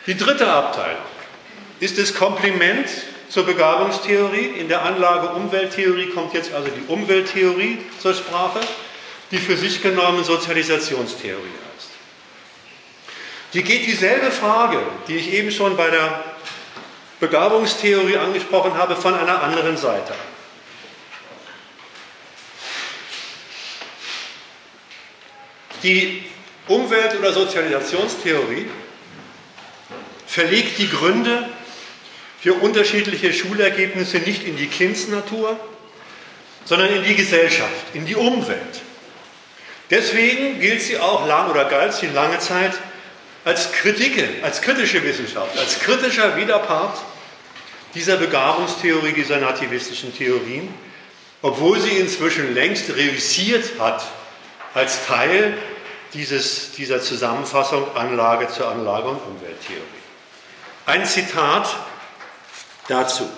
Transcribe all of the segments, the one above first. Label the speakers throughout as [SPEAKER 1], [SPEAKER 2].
[SPEAKER 1] Die dritte Abteilung ist das Komplement zur Begabungstheorie. In der Anlage Umwelttheorie kommt jetzt also die Umwelttheorie zur Sprache, die für sich genommen Sozialisationstheorie heißt. Die geht dieselbe Frage, die ich eben schon bei der Begabungstheorie angesprochen habe, von einer anderen Seite an. Die Umwelt- oder Sozialisationstheorie verlegt die Gründe für unterschiedliche Schulergebnisse nicht in die Kindsnatur, sondern in die Gesellschaft, in die Umwelt. Deswegen gilt sie auch galt sie lange Zeit als kritische Wissenschaft, als kritischer Widerpart dieser Begabungstheorie, dieser nativistischen Theorien, obwohl sie inzwischen längst reüssiert hat als Teil dieser Zusammenfassung Anlage zur Anlage- und Umwelttheorie. Ein Zitat dazu.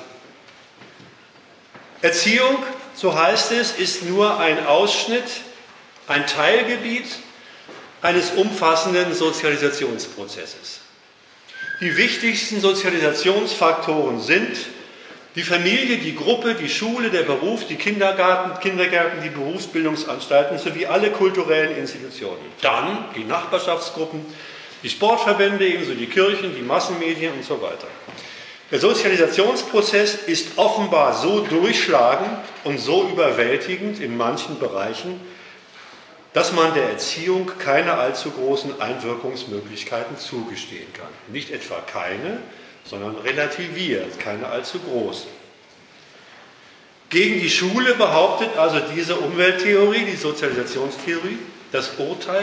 [SPEAKER 1] Erziehung, so heißt es, ist nur ein Ausschnitt, ein Teilgebiet eines umfassenden Sozialisationsprozesses. Die wichtigsten Sozialisationsfaktoren sind die Familie, die Gruppe, die Schule, der Beruf, die Kindergärten, die Berufsbildungsanstalten sowie alle kulturellen Institutionen. Dann die Nachbarschaftsgruppen, die Sportverbände, ebenso die Kirchen, die Massenmedien und so weiter. Der Sozialisationsprozess ist offenbar so durchschlagend und so überwältigend in manchen Bereichen, dass man der Erziehung keine allzu großen Einwirkungsmöglichkeiten zugestehen kann. Nicht etwa keine, sondern relativiert, keine allzu großen. Gegen die Schule behauptet also diese Umwelttheorie, die Sozialisationstheorie, das Urteil,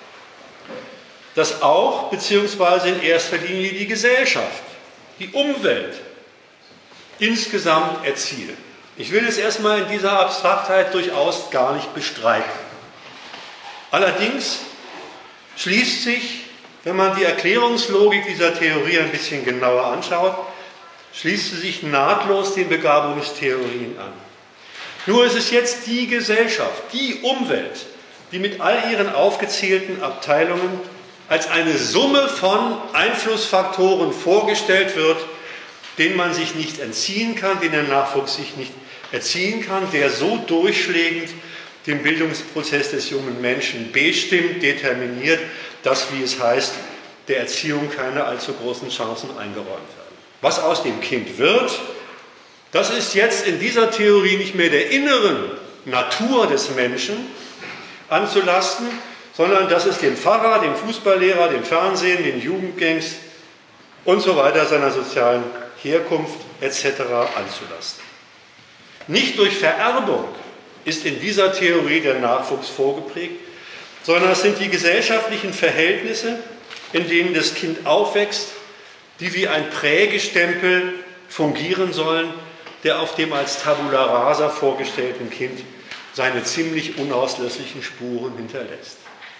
[SPEAKER 1] dass auch bzw. in erster Linie die Gesellschaft, die Umwelt insgesamt erzielt. Ich will es erstmal in dieser Abstraktheit durchaus gar nicht bestreiten. Allerdings schließt sich, wenn man die Erklärungslogik dieser Theorie ein bisschen genauer anschaut, schließt sie sich nahtlos den Begabungstheorien an. Nur ist es jetzt die Gesellschaft, die Umwelt, die mit all ihren aufgezählten Abteilungen als eine Summe von Einflussfaktoren vorgestellt wird, denen man sich nicht entziehen kann, den der Nachwuchs sich nicht erziehen kann, der so durchschlägend den Bildungsprozess des jungen Menschen bestimmt, determiniert, dass, wie es heißt, der Erziehung keine allzu großen Chancen eingeräumt werden. Was aus dem Kind wird, das ist jetzt in dieser Theorie nicht mehr der inneren Natur des Menschen anzulasten, sondern das ist dem Pfarrer, dem Fußballlehrer, dem Fernsehen, den Jugendgangs und so weiter, seiner sozialen Herkunft etc. anzulasten. Nicht durch Vererbung ist in dieser Theorie der Nachwuchs vorgeprägt, sondern es sind die gesellschaftlichen Verhältnisse, in denen das Kind aufwächst, die wie ein Prägestempel fungieren sollen, der auf dem als Tabula rasa vorgestellten Kind seine ziemlich unauslöschlichen Spuren hinterlässt.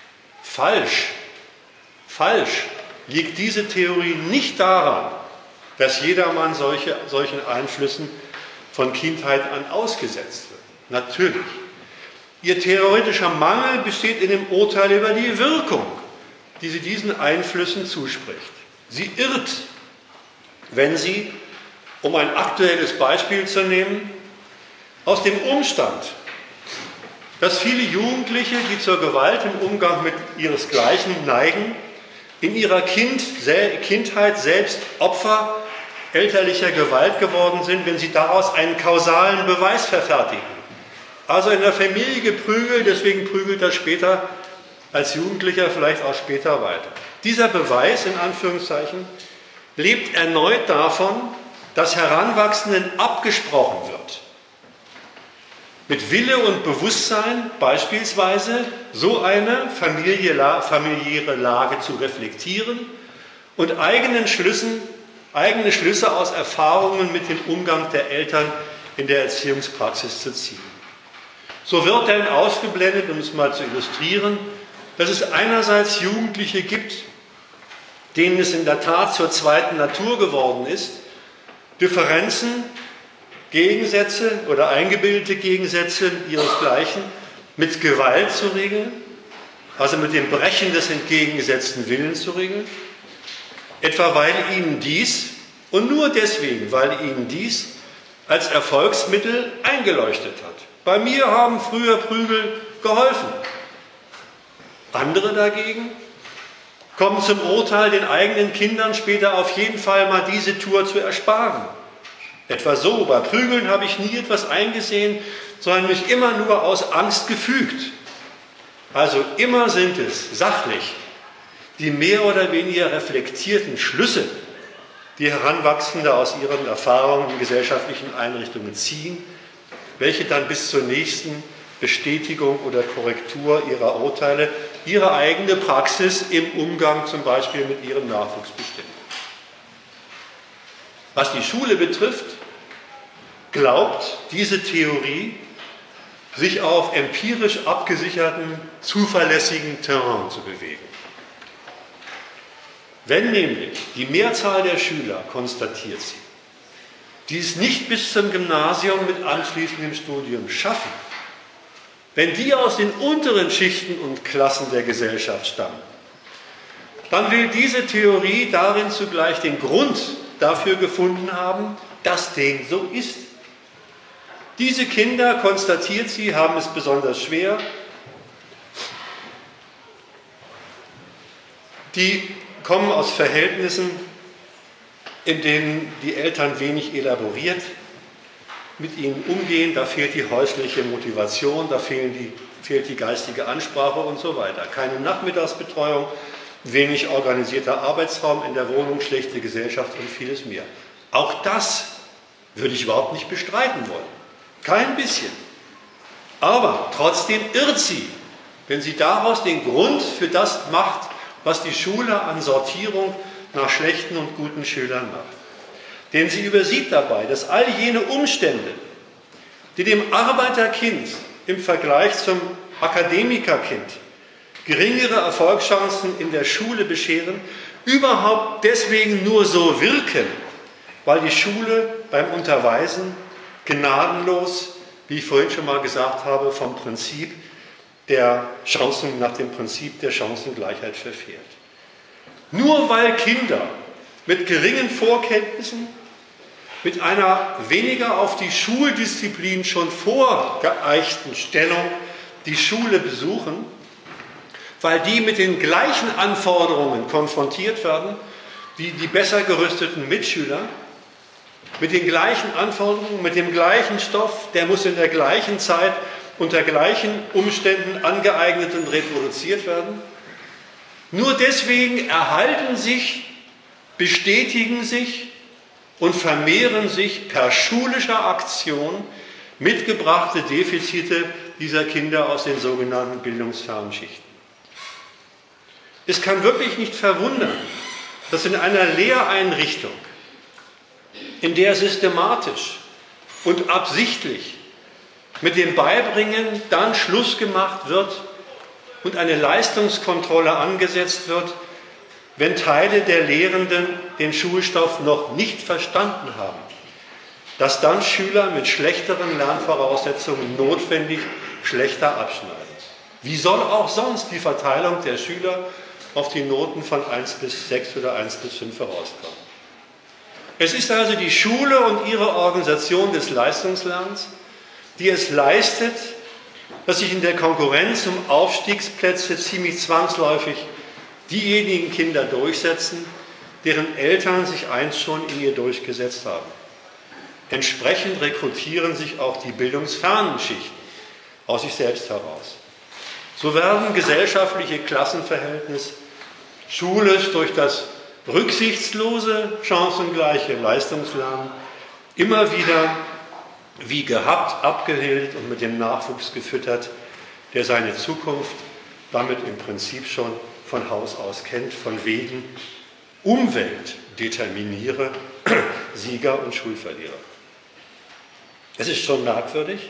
[SPEAKER 1] Falsch liegt diese Theorie nicht daran, dass jedermann solchen Einflüssen von Kindheit an ausgesetzt wird. Natürlich. Ihr theoretischer Mangel besteht in dem Urteil über die Wirkung, die sie diesen Einflüssen zuspricht. Sie irrt, wenn sie, um ein aktuelles Beispiel zu nehmen, aus dem Umstand, dass viele Jugendliche, die zur Gewalt im Umgang mit ihresgleichen neigen, in ihrer Kindheit selbst Opfer elterlicher Gewalt geworden sind, wenn sie daraus einen kausalen Beweis verfertigen. Also in der Familie geprügelt, deswegen prügelt er später als Jugendlicher vielleicht auch später weiter. Dieser Beweis, in Anführungszeichen, lebt erneut davon, dass Heranwachsenden abgesprochen wird, mit Wille und Bewusstsein beispielsweise so eine familiäre Lage zu reflektieren und eigene Schlüsse aus Erfahrungen mit dem Umgang der Eltern in der Erziehungspraxis zu ziehen. So wird dann ausgeblendet, um es mal zu illustrieren, dass es einerseits Jugendliche gibt, denen es in der Tat zur zweiten Natur geworden ist, Differenzen, Gegensätze oder eingebildete Gegensätze ihresgleichen mit Gewalt zu regeln, also mit dem Brechen des entgegengesetzten Willens zu regeln. Etwa weil ihnen dies, und nur deswegen, weil ihnen dies als Erfolgsmittel eingeleuchtet hat. Bei mir haben früher Prügel geholfen. Andere dagegen kommen zum Urteil, den eigenen Kindern später auf jeden Fall mal diese Tour zu ersparen. Etwa so, bei Prügeln habe ich nie etwas eingesehen, sondern mich immer nur aus Angst gefügt. Also immer sind es sachlich die mehr oder weniger reflektierten Schlüsse, die Heranwachsende aus ihren Erfahrungen in gesellschaftlichen Einrichtungen ziehen, welche dann bis zur nächsten Bestätigung oder Korrektur ihrer Urteile ihre eigene Praxis im Umgang zum Beispiel mit ihrem Nachwuchs bestimmen. Was die Schule betrifft, glaubt diese Theorie, sich auf empirisch abgesicherten, zuverlässigen Terrain zu bewegen. Wenn nämlich die Mehrzahl der Schüler, konstatiert sie, dies nicht bis zum Gymnasium mit anschließendem Studium schaffen, wenn die aus den unteren Schichten und Klassen der Gesellschaft stammen, dann will diese Theorie darin zugleich den Grund dafür gefunden haben, dass dem so ist. Diese Kinder, konstatiert sie, haben es besonders schwer. Die kommen aus Verhältnissen, in denen die Eltern wenig elaboriert mit ihnen umgehen, da fehlt die häusliche Motivation, da fehlt die geistige Ansprache und so weiter. Keine Nachmittagsbetreuung, wenig organisierter Arbeitsraum in der Wohnung, schlechte Gesellschaft und vieles mehr. Auch das würde ich überhaupt nicht bestreiten wollen. Kein bisschen. Aber trotzdem irrt sie, wenn sie daraus den Grund für das macht, was die Schule an Sortierung nach schlechten und guten Schülern macht. Denn sie übersieht dabei, dass all jene Umstände, die dem Arbeiterkind im Vergleich zum Akademikerkind geringere Erfolgschancen in der Schule bescheren, überhaupt deswegen nur so wirken, weil die Schule beim Unterweisen gnadenlos, wie ich vorhin schon mal gesagt habe, vom Prinzip der Chancen, nach dem Prinzip der Chancengleichheit verfährt. Nur weil Kinder mit geringen Vorkenntnissen, mit einer weniger auf die Schuldisziplin schon vorgeeichten Stellung die Schule besuchen, weil die mit den gleichen Anforderungen konfrontiert werden wie die besser gerüsteten Mitschüler, mit den gleichen Anforderungen, mit dem gleichen Stoff, der muss in der gleichen Zeit unter gleichen Umständen angeeignet und reproduziert werden. Nur deswegen erhalten sich, bestätigen sich und vermehren sich per schulischer Aktion mitgebrachte Defizite dieser Kinder aus den sogenannten bildungsfernen Schichten. Es kann wirklich nicht verwundern, dass in einer Lehreinrichtung, in der systematisch und absichtlich mit dem Beibringen dann Schluss gemacht wird und eine Leistungskontrolle angesetzt wird, wenn Teile der Lehrenden den Schulstoff noch nicht verstanden haben, dass dann Schüler mit schlechteren Lernvoraussetzungen notwendig schlechter abschneiden. Wie soll auch sonst die Verteilung der Schüler auf die Noten von 1 bis 6 oder 1 bis 5 herauskommen? Es ist also die Schule und ihre Organisation des Leistungslernens, die es leistet, dass sich in der Konkurrenz um Aufstiegsplätze ziemlich zwangsläufig diejenigen Kinder durchsetzen, deren Eltern sich einst schon in ihr durchgesetzt haben. Entsprechend rekrutieren sich auch die bildungsfernen Schichten aus sich selbst heraus. So werden gesellschaftliche Klassenverhältnisse schulisch durch das rücksichtslose, chancengleiche Leistungslernen immer wieder wie gehabt abgebildet und mit dem Nachwuchs gefüttert, der seine Zukunft damit im Prinzip schon von Haus aus kennt, von wegen Umwelt determiniere Sieger und Schulverlierer. Es ist schon merkwürdig.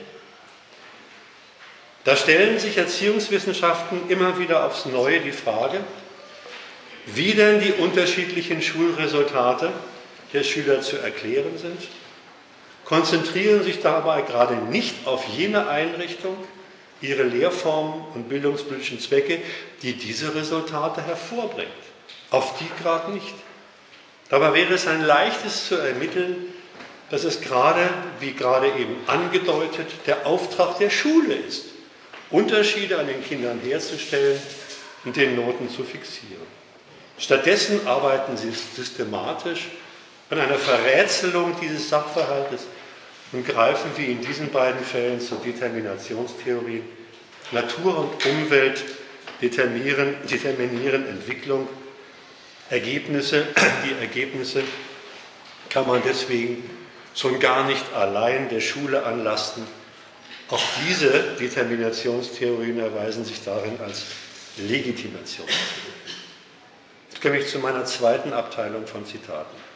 [SPEAKER 1] Da stellen sich Erziehungswissenschaften immer wieder aufs Neue die Frage, wie denn die unterschiedlichen Schulresultate der Schüler zu erklären sind, konzentrieren sich dabei gerade nicht auf jene Einrichtung, ihre Lehrformen und bildungspolitischen Zwecke, die diese Resultate hervorbringt. Auf die gerade nicht. Dabei wäre es ein leichtes zu ermitteln, dass es gerade, wie gerade eben angedeutet, der Auftrag der Schule ist, Unterschiede an den Kindern herzustellen und den Noten zu fixieren. Stattdessen arbeiten sie systematisch an einer Verrätselung dieses Sachverhaltes und greifen, wie in diesen beiden Fällen, zur Determinationstheorie. Natur und Umwelt determinieren Entwicklung. Die Ergebnisse kann man deswegen schon gar nicht allein der Schule anlasten. Auch diese Determinationstheorien erweisen sich darin als Legitimationstheorien. Jetzt komme ich zu meiner zweiten Abteilung von Zitaten.